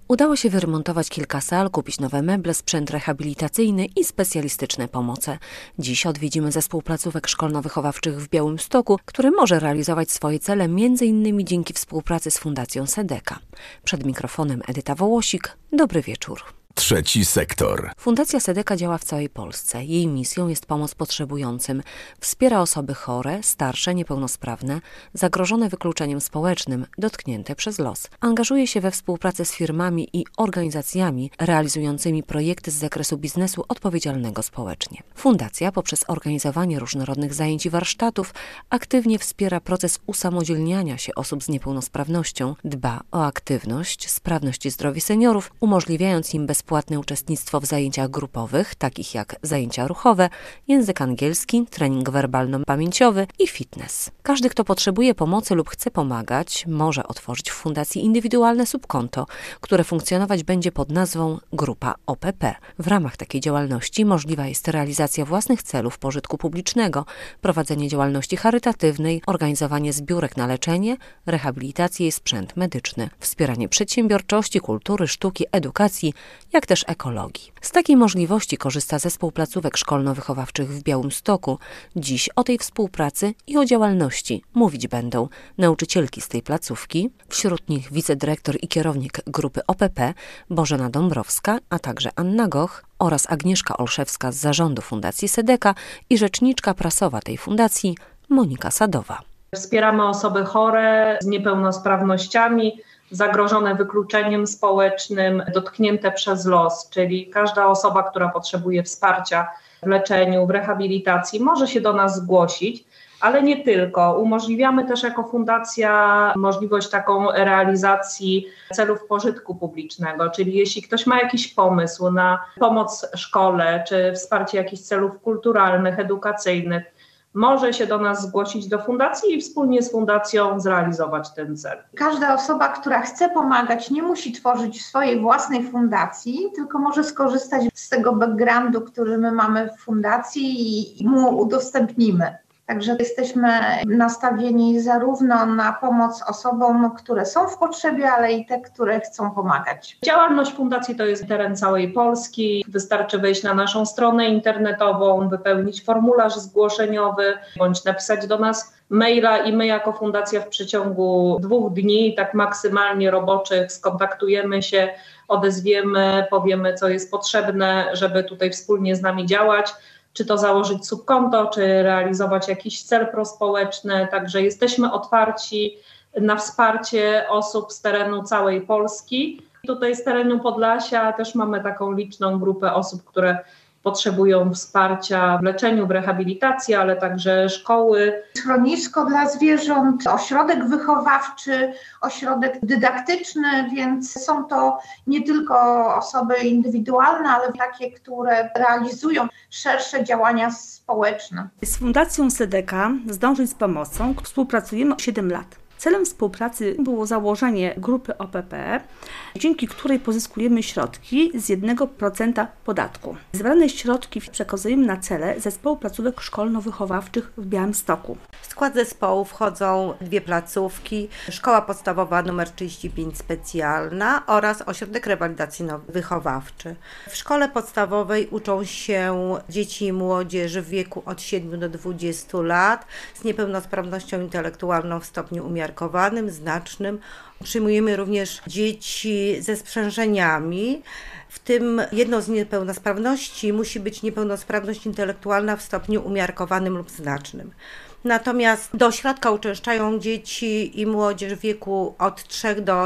Udało się wyremontować kilka sal, kupić nowe meble, sprzęt rehabilitacyjny i specjalistyczne pomoce. Dziś odwiedzimy zespół placówek szkolno-wychowawczych w Białymstoku, który może realizować swoje cele m.in. dzięki współpracy z Fundacją SEDECA. Przed mikrofonem Edyta Wołosik. Dobry wieczór. Trzeci sektor. Fundacja SEDECA działa w całej Polsce. Jej misją jest pomoc potrzebującym. Wspiera osoby chore, starsze, niepełnosprawne, zagrożone wykluczeniem społecznym, dotknięte przez los. Angażuje się we współpracę z firmami i organizacjami realizującymi projekty z zakresu biznesu odpowiedzialnego społecznie. Fundacja poprzez organizowanie różnorodnych zajęć i warsztatów aktywnie wspiera proces usamodzielniania się osób z niepełnosprawnością, dba o aktywność, sprawność i zdrowie seniorów, umożliwiając im bezpłatne uczestnictwo w zajęciach grupowych, takich jak zajęcia ruchowe, język angielski, trening werbalno-pamięciowy i fitness. Każdy, kto potrzebuje pomocy lub chce pomagać, może otworzyć w fundacji indywidualne subkonto, które funkcjonować będzie pod nazwą Grupa OPP. W ramach takiej działalności możliwa jest realizacja własnych celów pożytku publicznego, prowadzenie działalności charytatywnej, organizowanie zbiórek na leczenie, rehabilitację i sprzęt medyczny, wspieranie przedsiębiorczości, kultury, sztuki, edukacji, jak też ekologii. Z takiej możliwości korzysta zespół placówek szkolno-wychowawczych w Białymstoku. Dziś o tej współpracy i o działalności mówić będą nauczycielki z tej placówki, wśród nich wicedyrektor i kierownik grupy OPP Bożena Dąbrowska, a także Anna Goch oraz Agnieszka Olszewska z zarządu Fundacji SEDECA i rzeczniczka prasowa tej fundacji Monika Sadowa. Wspieramy osoby chore z niepełnosprawnościami, zagrożone wykluczeniem społecznym, dotknięte przez los, czyli każda osoba, która potrzebuje wsparcia w leczeniu, w rehabilitacji, może się do nas zgłosić, ale nie tylko. Umożliwiamy też jako fundacja możliwość taką realizacji celów pożytku publicznego, czyli jeśli ktoś ma jakiś pomysł na pomoc szkole, czy wsparcie jakichś celów kulturalnych, edukacyjnych, może się do nas zgłosić do fundacji i wspólnie z fundacją zrealizować ten cel. Każda osoba, która chce pomagać, nie musi tworzyć swojej własnej fundacji, tylko może skorzystać z tego backgroundu, który my mamy w fundacji i mu udostępnimy. Także jesteśmy nastawieni zarówno na pomoc osobom, które są w potrzebie, ale i te, które chcą pomagać. Działalność fundacji to jest teren całej Polski. Wystarczy wejść na naszą stronę internetową, wypełnić formularz zgłoszeniowy, bądź napisać do nas maila i my jako fundacja w przeciągu 2 dni, tak maksymalnie roboczych, skontaktujemy się, odezwiemy, powiemy, co jest potrzebne, żeby tutaj wspólnie z nami działać. Czy to założyć subkonto, czy realizować jakiś cel prospołeczny. Także jesteśmy otwarci na wsparcie osób z terenu całej Polski. Tutaj z terenu Podlasia też mamy taką liczną grupę osób, które potrzebują wsparcia w leczeniu, w rehabilitacji, ale także szkoły. Schronisko dla zwierząt, ośrodek wychowawczy, ośrodek dydaktyczny, więc są to nie tylko osoby indywidualne, ale takie, które realizują szersze działania społeczne. Z Fundacją SEDECA Zdążyć z pomocą współpracujemy 7 lat. Celem współpracy było założenie grupy OPP, dzięki której pozyskujemy środki z 1% podatku. Zebrane środki przekazujemy na cele zespołu placówek szkolno-wychowawczych w Białymstoku. W skład zespołu wchodzą 2 placówki, szkoła podstawowa nr 35 specjalna oraz ośrodek rewalidacyjno-wychowawczy. W szkole podstawowej uczą się dzieci i młodzież w wieku od 7 do 20 lat z niepełnosprawnością intelektualną w stopniu umiarkowanym, znacznym. Przyjmujemy również dzieci ze sprzężeniami, w tym jedną z niepełnosprawności musi być niepełnosprawność intelektualna w stopniu umiarkowanym lub znacznym. Natomiast do ośrodka uczęszczają dzieci i młodzież w wieku od 3 do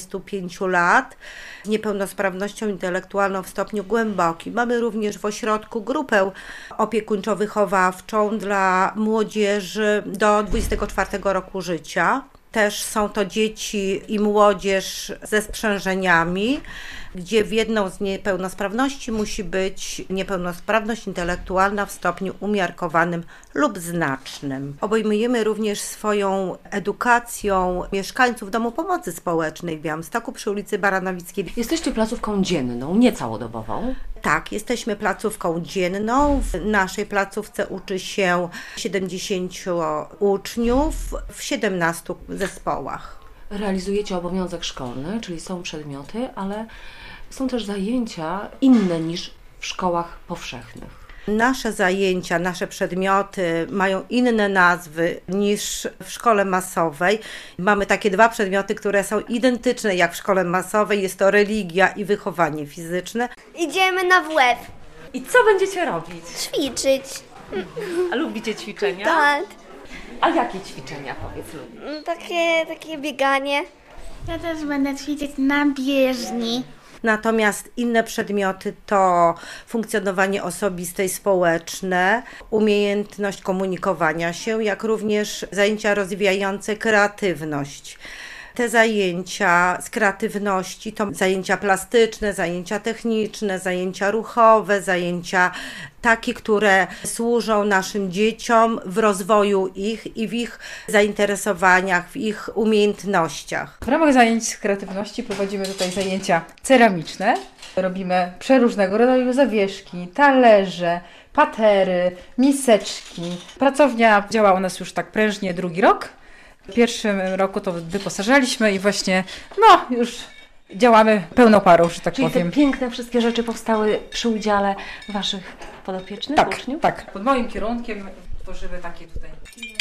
25 lat z niepełnosprawnością intelektualną w stopniu głębokim. Mamy również w ośrodku grupę opiekuńczo-wychowawczą dla młodzieży do 24 roku życia. Też są to dzieci i młodzież ze sprzężeniami, gdzie w jedną z niepełnosprawności musi być niepełnosprawność intelektualna w stopniu umiarkowanym lub znacznym. Obejmujemy również swoją edukacją mieszkańców Domu Pomocy Społecznej w Białymstoku przy ulicy Baranowickiej. Jesteście placówką dzienną, nie całodobową? Tak, jesteśmy placówką dzienną. W naszej placówce uczy się 70 uczniów w 17 zespołach. Realizujecie obowiązek szkolny, czyli są przedmioty, ale są też zajęcia inne niż w szkołach powszechnych. Nasze zajęcia, nasze przedmioty mają inne nazwy niż w szkole masowej. Mamy takie 2 przedmioty, które są identyczne jak w szkole masowej. Jest to religia i wychowanie fizyczne. Idziemy na WF. I co będziecie robić? Ćwiczyć. A lubicie ćwiczenia? Tak. A jakie ćwiczenia, powiedz lubisz? Takie bieganie. Ja też będę ćwiczyć na bieżni. Natomiast inne przedmioty to funkcjonowanie osobiste i społeczne, umiejętność komunikowania się, jak również zajęcia rozwijające kreatywność. Te zajęcia z kreatywności to zajęcia plastyczne, zajęcia techniczne, zajęcia ruchowe, zajęcia takie, które służą naszym dzieciom w rozwoju ich i w ich zainteresowaniach, w ich umiejętnościach. W ramach zajęć z kreatywności prowadzimy tutaj zajęcia ceramiczne. Robimy przeróżnego rodzaju zawieszki, talerze, patery, miseczki. Pracownia działa u nas już tak prężnie 2. rok. W pierwszym roku to wyposażaliśmy i właśnie już działamy pełną parą, że tak Czyli powiem. te piękne wszystkie rzeczy powstały przy udziale Waszych podopiecznych, uczniów? Tak. Pod moim kierunkiem tworzymy takie tutaj.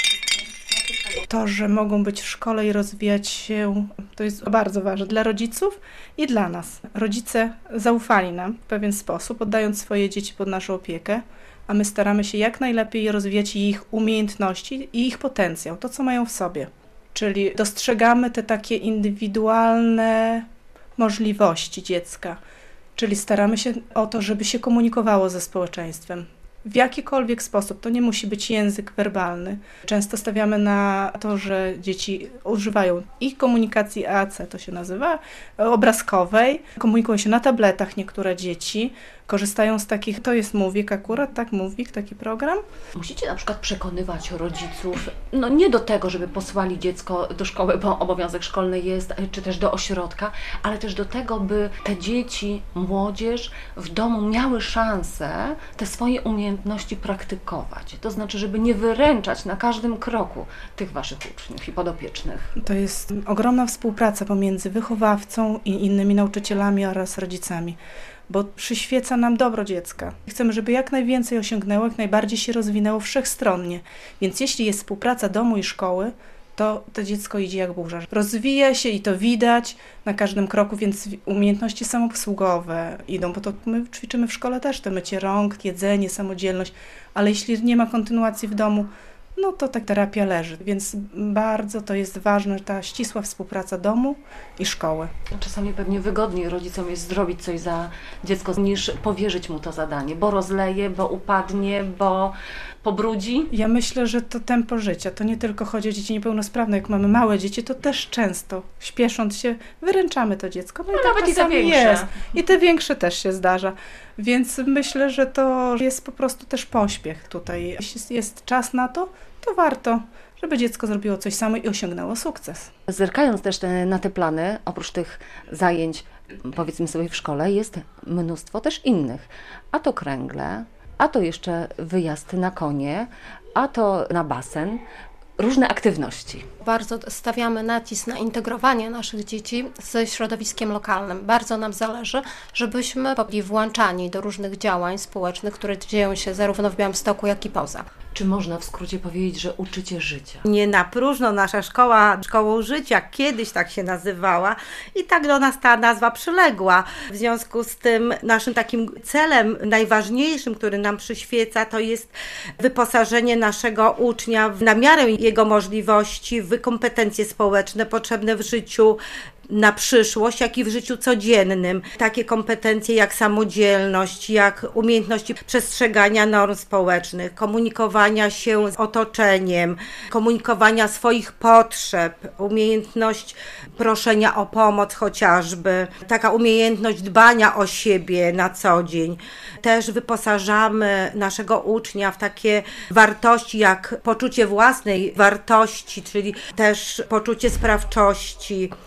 To, że mogą być w szkole i rozwijać się, to jest bardzo ważne dla rodziców i dla nas. Rodzice zaufali nam w pewien sposób, oddając swoje dzieci pod naszą opiekę, a my staramy się jak najlepiej rozwijać ich umiejętności i ich potencjał, to co mają w sobie. Czyli dostrzegamy te takie indywidualne możliwości dziecka, czyli staramy się o to, żeby się komunikowało ze społeczeństwem. W jakikolwiek sposób, to nie musi być język werbalny. Często stawiamy na to, że dzieci używają i komunikacji AC, to się nazywa, obrazkowej, komunikują się na tabletach niektóre dzieci, korzystają z takich, to jest Mówik akurat, tak, Mówik, taki program. Musicie na przykład przekonywać rodziców, nie do tego, żeby posłali dziecko do szkoły, bo obowiązek szkolny jest, czy też do ośrodka, ale też do tego, by te dzieci, młodzież w domu miały szansę te swoje umiejętności praktykować. To znaczy, żeby nie wyręczać na każdym kroku tych Waszych uczniów i podopiecznych. To jest ogromna współpraca pomiędzy wychowawcą i innymi nauczycielami oraz rodzicami, bo przyświeca nam dobro dziecka. Chcemy, żeby jak najwięcej osiągnęło, jak najbardziej się rozwinęło wszechstronnie. Więc jeśli jest współpraca domu i szkoły, to dziecko idzie jak burza. Rozwija się i to widać na każdym kroku, więc umiejętności samoobsługowe idą, bo to my ćwiczymy w szkole też, to mycie rąk, jedzenie, samodzielność, ale jeśli nie ma kontynuacji w domu, to ta terapia leży, więc bardzo to jest ważne, ta ścisła współpraca domu i szkoły. Czasami pewnie wygodniej rodzicom jest zrobić coś za dziecko, niż powierzyć mu to zadanie, bo rozleje, bo upadnie, bo pobrudzi. Ja myślę, że to tempo życia, to nie tylko chodzi o dzieci niepełnosprawne, jak mamy małe dzieci, to też często, śpiesząc się, wyręczamy to dziecko. I tak nawet czasami i te większe. jest. I te większe też się zdarza. Więc myślę, że to jest po prostu też pośpiech tutaj. Jeśli jest czas na to warto, żeby dziecko zrobiło coś samo i osiągnęło sukces. Zerkając też na te plany, oprócz tych zajęć, powiedzmy sobie w szkole, jest mnóstwo też innych. A to kręgle, a to jeszcze wyjazd na konie, a to na basen. Różne aktywności. Bardzo stawiamy nacisk na integrowanie naszych dzieci ze środowiskiem lokalnym. Bardzo nam zależy, żebyśmy byli włączani do różnych działań społecznych, które dzieją się zarówno w Białymstoku, jak i poza. Czy można w skrócie powiedzieć, że uczycie życia? Nie na próżno nasza szkoła Szkołą Życia kiedyś tak się nazywała i tak do nas ta nazwa przyległa. W związku z tym naszym takim celem najważniejszym, który nam przyświeca, to jest wyposażenie naszego ucznia na miarę jego możliwości w kompetencje społeczne potrzebne w życiu na przyszłość, jak i w życiu codziennym. Takie kompetencje jak samodzielność, jak umiejętności przestrzegania norm społecznych, komunikowania się z otoczeniem, komunikowania swoich potrzeb, umiejętność proszenia o pomoc chociażby, taka umiejętność dbania o siebie na co dzień. Też wyposażamy naszego ucznia w takie wartości jak poczucie własnej wartości, czyli też poczucie sprawczości. Dbamy o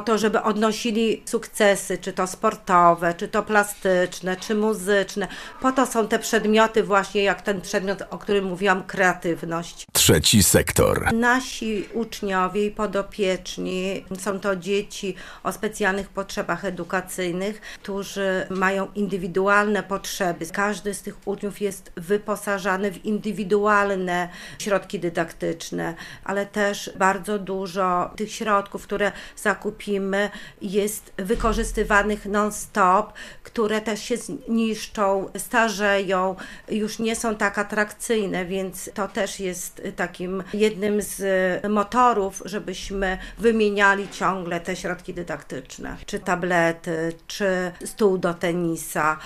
to, żeby odnosili sukcesy, czy to sportowe, czy to plastyczne, czy muzyczne. Po to są te przedmioty właśnie jak ten przedmiot, o którym mówiłam, kreatywność. Trzeci sektor. Nasi uczniowie i podopieczni są to dzieci o specjalnych potrzebach edukacyjnych, którzy mają indywidualne potrzeby. Każdy z tych uczniów jest wyposażany w indywidualne środki dydaktyczne, ale też bardzo dużo tych środków, które zakupimy, jest wykorzystywanych non-stop, które też się niszczą, starzeją, już nie są tak atrakcyjne, więc to też jest takim jednym z motorów, żebyśmy wymieniali ciągle te środki dydaktyczne, czy tablety, czy stół do tenisa.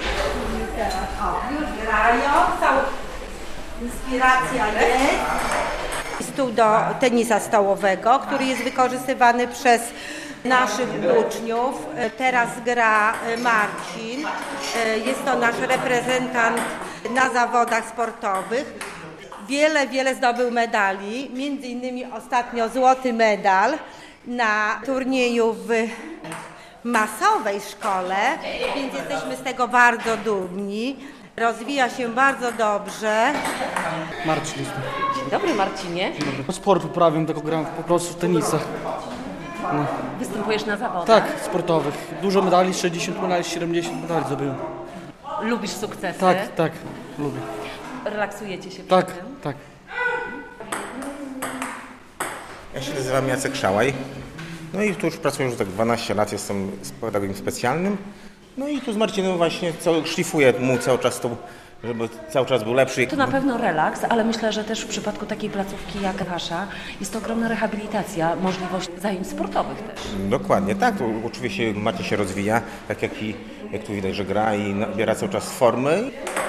Już grają, inspiracja jest. Stół do tenisa stołowego, który jest wykorzystywany przez naszych uczniów. Teraz gra Marcin. Jest to nasz reprezentant na zawodach sportowych. Wiele zdobył medali, między innymi ostatnio złoty medal na turnieju w masowej szkole, więc jesteśmy z tego bardzo dumni. Rozwija się bardzo dobrze. Marcin. Dzień dobry, Marcinie. Dzień dobry. Sport uprawiam, tylko gram po prostu w tenisa. No. Występujesz na zawodach? Tak, sportowych. Dużo medali, 60 medali, 70 medali zdobyłem. Lubisz sukcesy? Tak, lubię. Relaksujecie się Tak, przy tym? tak. Ja się nazywam Jacek Szałaj. No i tu już pracuję już tak 12 lat, jestem pedagogiem specjalnym. No i tu z Marcinem właśnie szlifuję mu cały czas to, żeby cały czas był lepszy. To na pewno relaks, ale myślę, że też w przypadku takiej placówki jak wasza jest to ogromna rehabilitacja, możliwość zajęć sportowych też. Dokładnie, tak. Tu oczywiście Marcin się rozwija, tak jak tu widać, że gra i nabiera cały czas formy.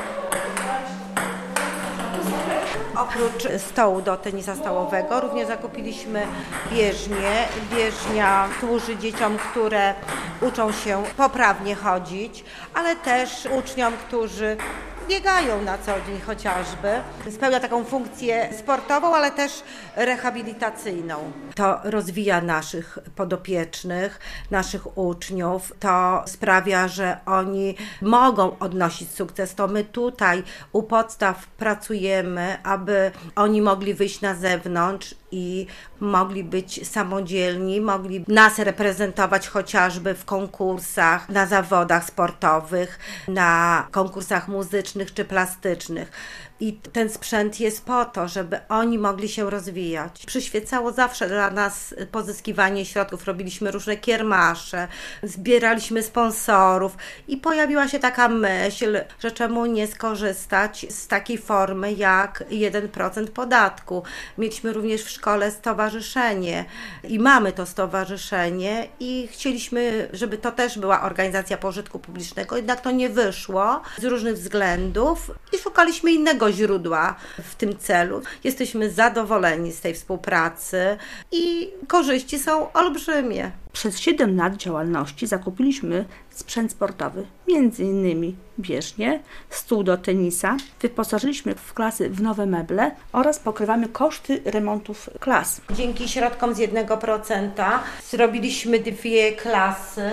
Oprócz stołu do tenisa stołowego również zakupiliśmy bieżnię. Bieżnia służy dzieciom, które uczą się poprawnie chodzić, ale też uczniom, którzy biegają na co dzień chociażby. Spełnia taką funkcję sportową, ale też rehabilitacyjną. To rozwija naszych podopiecznych, naszych uczniów. To sprawia, że oni mogą odnosić sukces. To my tutaj u podstaw pracujemy, aby oni mogli wyjść na zewnątrz i mogli być samodzielni, mogli nas reprezentować chociażby w konkursach, na zawodach sportowych, na konkursach muzycznych czy plastycznych. I ten sprzęt jest po to, żeby oni mogli się rozwijać. Przyświecało zawsze dla nas pozyskiwanie środków. Robiliśmy różne kiermasze, zbieraliśmy sponsorów i pojawiła się taka myśl, że czemu nie skorzystać z takiej formy jak 1% podatku. Mieliśmy również w szkole stowarzyszenie i mamy to stowarzyszenie i chcieliśmy, żeby to też była organizacja pożytku publicznego, jednak to nie wyszło z różnych względów i szukaliśmy innego źródła w tym celu. Jesteśmy zadowoleni z tej współpracy i korzyści są olbrzymie. Przez 7 lat działalności zakupiliśmy sprzęt sportowy, m.in. bieżnię, stół do tenisa, wyposażyliśmy w klasy w nowe meble oraz pokrywamy koszty remontów klas. Dzięki środkom z 1% zrobiliśmy 2 klasy,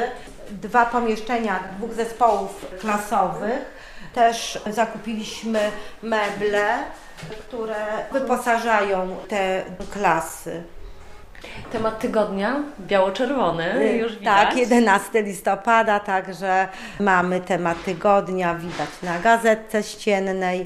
2 pomieszczenia 2 zespołów klasowych. Też zakupiliśmy meble, które wyposażają te klasy. Temat tygodnia biało-czerwony, już widać. Tak, 11 listopada, także mamy temat tygodnia, widać na gazetce ściennej.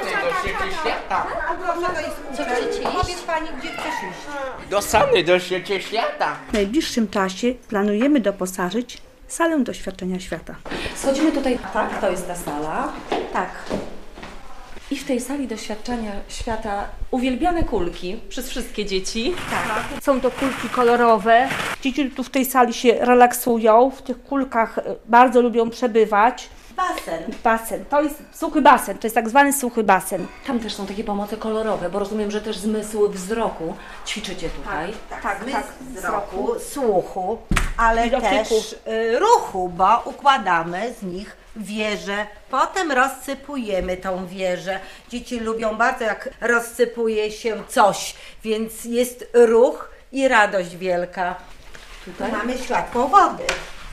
Powiedz Pani, gdzie chcesz iść? Do Sany, do Świecie Świata. W najbliższym czasie planujemy doposażyć salę doświadczenia świata. Schodzimy tutaj, tak, to jest ta sala. Tak. I w tej sali doświadczenia świata uwielbiane kulki przez wszystkie dzieci. Tak. Są to kulki kolorowe. Dzieci tu w tej sali się relaksują, w tych kulkach bardzo lubią przebywać. Basen. To jest suchy basen, to jest tak zwany suchy basen. Tam też są takie pomoce kolorowe, bo rozumiem, że też zmysł wzroku ćwiczycie tutaj. Tak, wzroku, słuchu, ale też ruchu, bo układamy z nich wieżę, potem rozsypujemy tą wieżę. Dzieci lubią bardzo, jak rozsypuje się coś, więc jest ruch i radość wielka. Tu mamy światłowody.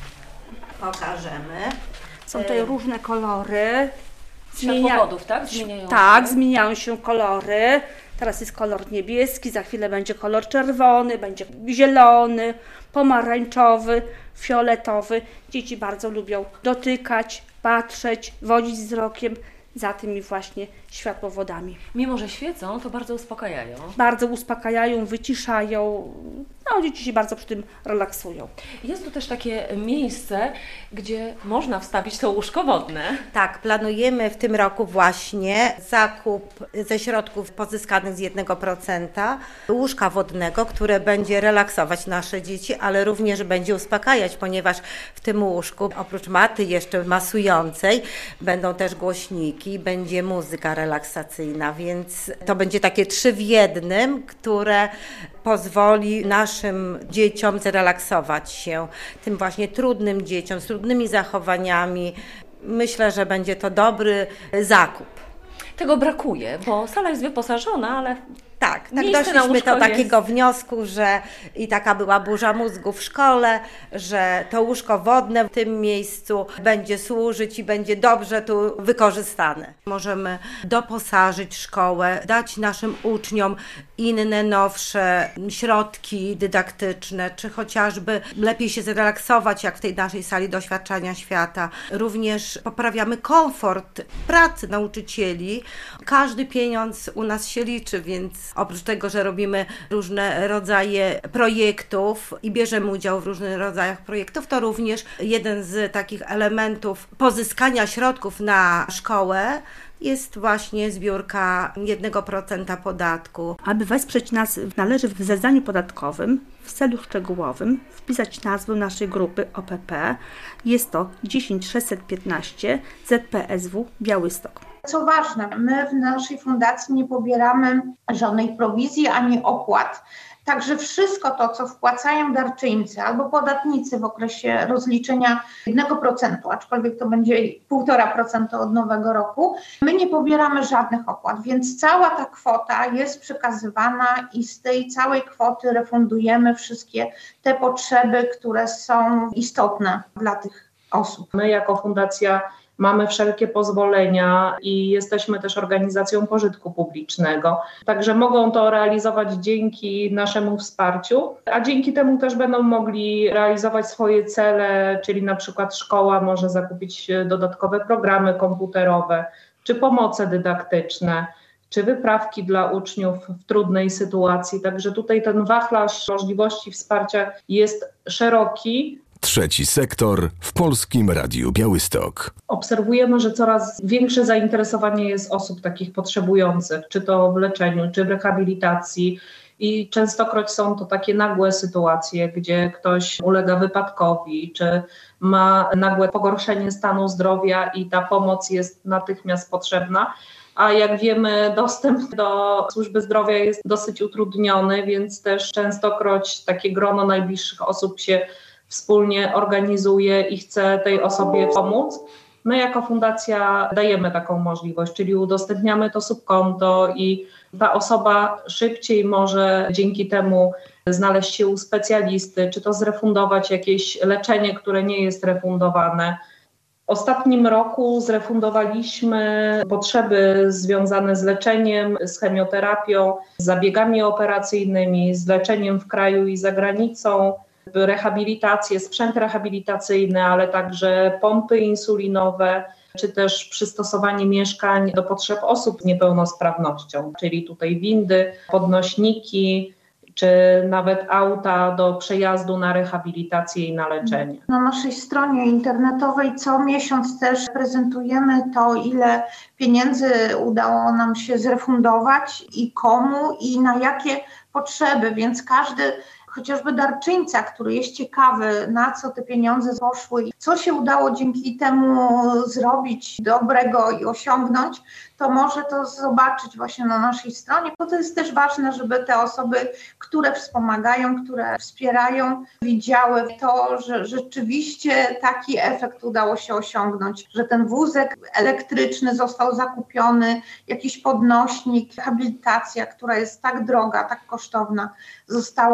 Pokażemy. Są tutaj różne kolory. Światłowodów, tak? Zmieniają Tak, się? zmieniają się kolory. Teraz jest kolor niebieski, za chwilę będzie kolor czerwony, będzie zielony, pomarańczowy, fioletowy. Dzieci bardzo lubią dotykać, patrzeć, wodzić wzrokiem za tymi właśnie światłowodami. Mimo że świecą, to bardzo uspokajają. Bardzo uspokajają, wyciszają. No, dzieci się bardzo przy tym relaksują. Jest tu też takie miejsce, gdzie można wstawić to łóżko wodne. Tak, planujemy w tym roku właśnie zakup ze środków pozyskanych z 1% łóżka wodnego, które będzie relaksować nasze dzieci, ale również będzie uspokajać, ponieważ w tym łóżku oprócz maty jeszcze masującej będą też głośniki, będzie muzyka relaksacyjna, więc to będzie takie 3 w 1, które pozwoli naszym dzieciom zrelaksować się, tym właśnie trudnym dzieciom, z trudnymi zachowaniami. Myślę, że będzie to dobry zakup. Tego brakuje, bo sala jest wyposażona, ale tak miejsce doszliśmy do takiego wniosku, że i taka była burza mózgu w szkole, że to łóżko wodne w tym miejscu będzie służyć i będzie dobrze tu wykorzystane. Możemy doposażyć szkołę, dać naszym uczniom inne, nowsze środki dydaktyczne, czy chociażby lepiej się zrelaksować, jak w tej naszej sali doświadczania świata. Również poprawiamy komfort pracy nauczycieli. Każdy pieniądz u nas się liczy, więc oprócz tego, że robimy różne rodzaje projektów i bierzemy udział w różnych rodzajach projektów, to również jeden z takich elementów pozyskania środków na szkołę jest właśnie zbiórka 1% podatku. Aby wesprzeć nas, należy w zeznaniu podatkowym w celu szczegółowym wpisać nazwę naszej grupy OPP. Jest to 10615 ZPSW Białystok. Co ważne, my w naszej fundacji nie pobieramy żadnej prowizji ani opłat. Także wszystko to, co wpłacają darczyńcy albo podatnicy w okresie rozliczenia 1%, aczkolwiek to będzie 1,5% od nowego roku, my nie pobieramy żadnych opłat, więc cała ta kwota jest przekazywana i z tej całej kwoty refundujemy wszystkie te potrzeby, które są istotne dla tych osób. My jako fundacja mamy wszelkie pozwolenia i jesteśmy też organizacją pożytku publicznego. Także mogą to realizować dzięki naszemu wsparciu, a dzięki temu też będą mogli realizować swoje cele, czyli na przykład szkoła może zakupić dodatkowe programy komputerowe, czy pomoce dydaktyczne, czy wyprawki dla uczniów w trudnej sytuacji. Także tutaj ten wachlarz możliwości wsparcia jest szeroki. Trzeci sektor w Polskim Radiu Białystok. Obserwujemy, że coraz większe zainteresowanie jest osób takich potrzebujących, czy to w leczeniu, czy w rehabilitacji. I częstokroć są to takie nagłe sytuacje, gdzie ktoś ulega wypadkowi, czy ma nagłe pogorszenie stanu zdrowia i ta pomoc jest natychmiast potrzebna. A jak wiemy, dostęp do służby zdrowia jest dosyć utrudniony, więc też częstokroć takie grono najbliższych osób się wspólnie organizuje i chce tej osobie pomóc. My jako fundacja dajemy taką możliwość, czyli udostępniamy to subkonto i ta osoba szybciej może dzięki temu znaleźć się u specjalisty, czy to zrefundować jakieś leczenie, które nie jest refundowane. W ostatnim roku zrefundowaliśmy potrzeby związane z leczeniem, z chemioterapią, z zabiegami operacyjnymi, z leczeniem w kraju i za granicą, rehabilitację, sprzęt rehabilitacyjny, ale także pompy insulinowe, czy też przystosowanie mieszkań do potrzeb osób z niepełnosprawnością, czyli tutaj windy, podnośniki, czy nawet auta do przejazdu na rehabilitację i na leczenie. Na naszej stronie internetowej co miesiąc też prezentujemy to, ile pieniędzy udało nam się zrefundować i komu i na jakie potrzeby, więc każdy chociażby darczyńca, który jest ciekawy, na co te pieniądze poszły i co się udało dzięki temu zrobić dobrego i osiągnąć, to może to zobaczyć właśnie na naszej stronie, bo to jest też ważne, żeby te osoby, które wspomagają, które wspierają, widziały to, że rzeczywiście taki efekt udało się osiągnąć, że ten wózek elektryczny został zakupiony, jakiś podnośnik, rehabilitacja, która jest tak droga, tak kosztowna, została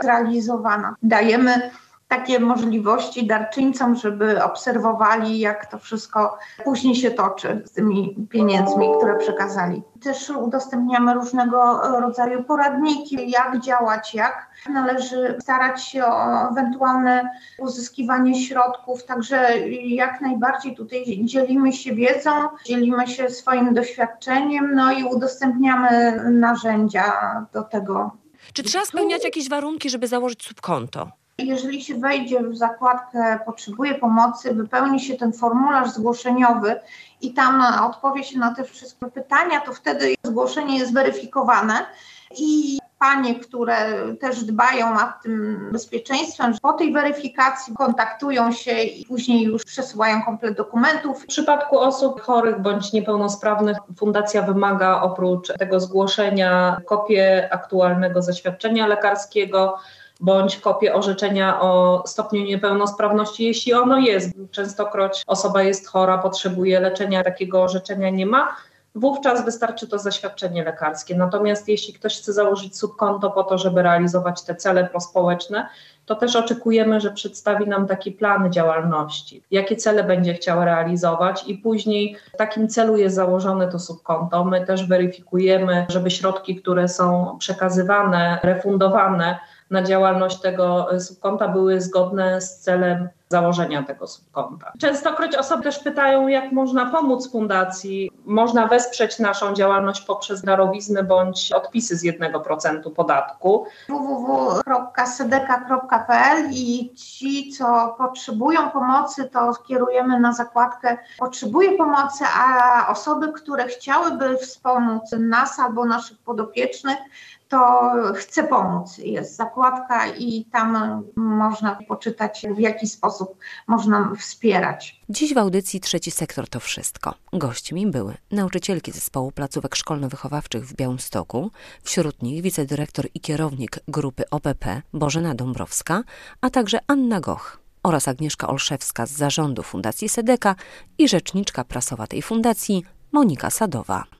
zrealizowana. Dajemy takie możliwości darczyńcom, żeby obserwowali, jak to wszystko później się toczy z tymi pieniędzmi, które przekazali. Też udostępniamy różnego rodzaju poradniki, jak działać, jak należy starać się o ewentualne uzyskiwanie środków. Także jak najbardziej tutaj dzielimy się wiedzą, dzielimy się swoim doświadczeniem, no i udostępniamy narzędzia do tego. Czy trzeba spełniać jakieś warunki, żeby założyć subkonto? Jeżeli się wejdzie w zakładkę "Potrzebuję pomocy", wypełni się ten formularz zgłoszeniowy i tam odpowie się na te wszystkie pytania, to wtedy zgłoszenie jest weryfikowane i panie, które też dbają nad tym bezpieczeństwem, po tej weryfikacji kontaktują się i później już przesyłają komplet dokumentów. W przypadku osób chorych bądź niepełnosprawnych fundacja wymaga oprócz tego zgłoszenia kopię aktualnego zaświadczenia lekarskiego, bądź kopię orzeczenia o stopniu niepełnosprawności, jeśli ono jest. Częstokroć osoba jest chora, potrzebuje leczenia, takiego orzeczenia nie ma, wówczas wystarczy to zaświadczenie lekarskie. Natomiast jeśli ktoś chce założyć subkonto po to, żeby realizować te cele prospołeczne, to też oczekujemy, że przedstawi nam taki plan działalności, jakie cele będzie chciał realizować i później w takim celu jest założone to subkonto. My też weryfikujemy, żeby środki, które są przekazywane, refundowane na działalność tego subkonta były zgodne z celem założenia tego subkonta. Częstokroć osoby też pytają, jak można pomóc fundacji. Można wesprzeć naszą działalność poprzez darowizny bądź odpisy z 1% podatku. www.sedeka.pl i ci, co potrzebują pomocy, to skierujemy na zakładkę "Potrzebuję pomocy", a osoby, które chciałyby wspomóc nas albo naszych podopiecznych, to "Chcę pomóc". Jest zakładka i tam można poczytać, w jaki sposób można wspierać. Dziś w audycji Trzeci Sektor to wszystko. Gośćmi były nauczycielki Zespołu Placówek Szkolno-Wychowawczych w Białymstoku, wśród nich wicedyrektor i kierownik grupy OPP Bożena Dąbrowska, a także Anna Goch oraz Agnieszka Olszewska z zarządu Fundacji Sedeka i rzeczniczka prasowa tej fundacji Monika Sadowa.